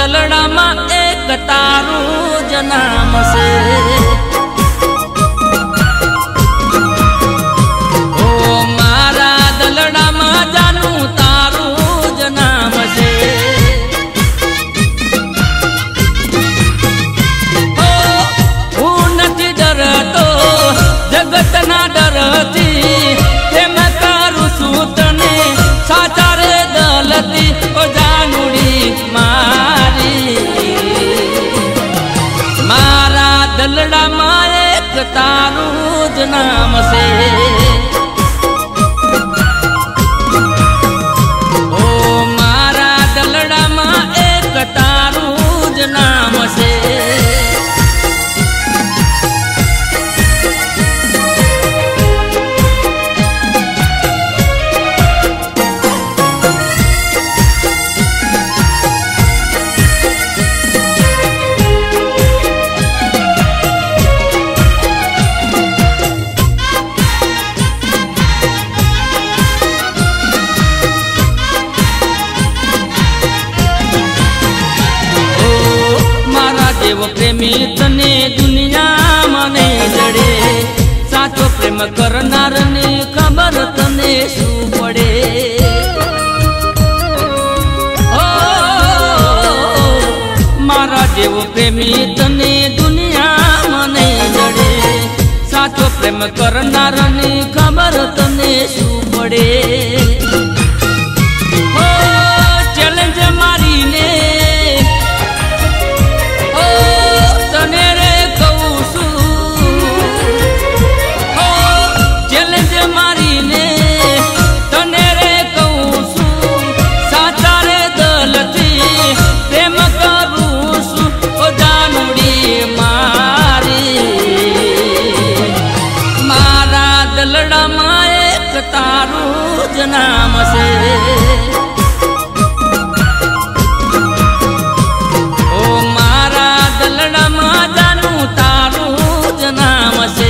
दलड़ा में एक तारू जनाम से ओ मारा दलड़ा में जानू तारू जनाम से ओ हूँ नहीं डरतो जगत ना डरती प्रेम करू सूतने साचा रे दलती ओ जानूड़ी मारी मारा दलड़ा में एक तारू जनाम से ओ मारा दलड़ा में एक तारू जनाम से देव प्रेमी तने दुनिया मने जड़े साचो प्रेम करनार ने खबर तने शू पड़े ओ मारा देव प्रेमी तने दुनिया मने जड़े साचो प्रेम करनार ने खबर तने शू पड़े ओ चैलेंज मारी ने तारू जनाम से ओ मारा दलड़ा में जानू तारू जनाम से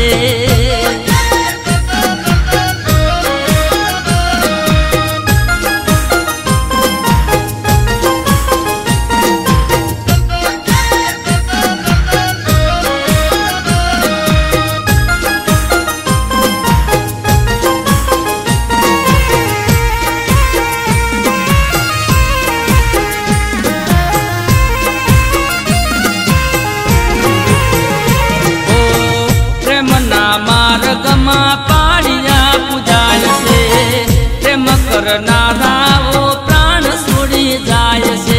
मार्ग में पाड़िया पूजाय से प्रेम करनारा वो प्राण छोड़ी जाय से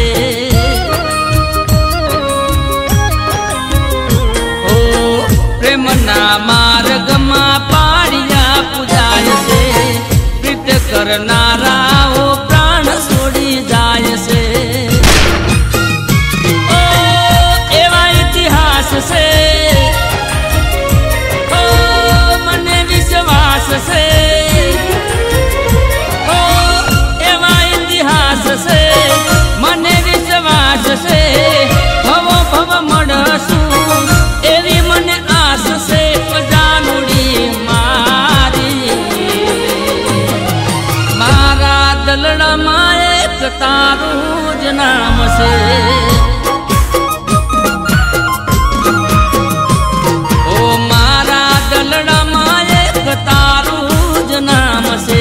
ओ प्रेम ना मार्ग में पाड़िया पूजाय से प्रीत करनारा वो प्राण छोड़ी जाय से ओ एवा इतिहास से से ओ एवा इतिहास से मने विश्वास से भव भव मड़सू एवी मने आस से जानूड़ी मारी मारा दलड़ा में एक तारू जनाम से ओ मारा दलड़ा में एक तारू जनाम से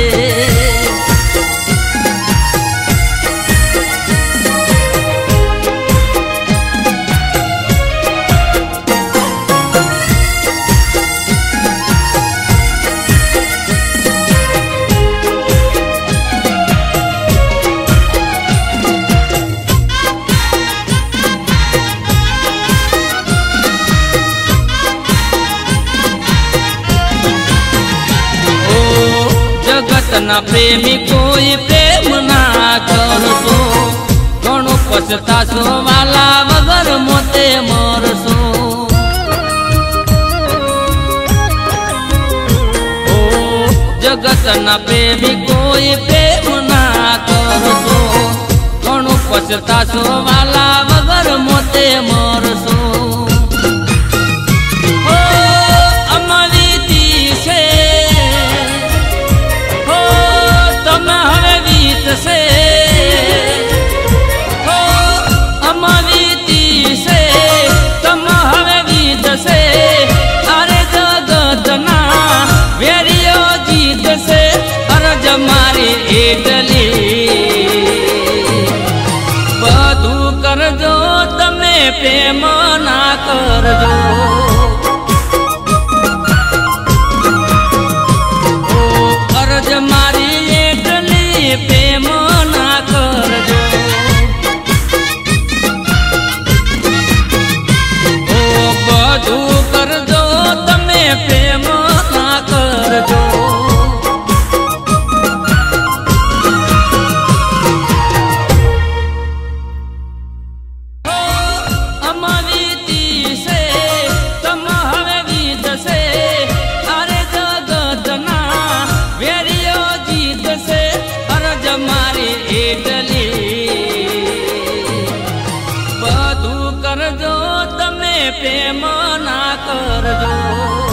ना प्रेमी कोई प्रेम ना करसो घणो पछतासो वाला वगर मोते मरसो ओ जगत ना प्रेमी कोई प्रेम ना करसो घणो पछतासो वाला वगर मोते मरसो से हो अमर પ્રેમ ના કરજો અરજ મારી એટલી પ્રેમ ના કરજો બધું કરજો તમે પ્રેમ ના કરજો પ્રેમ ના કરજો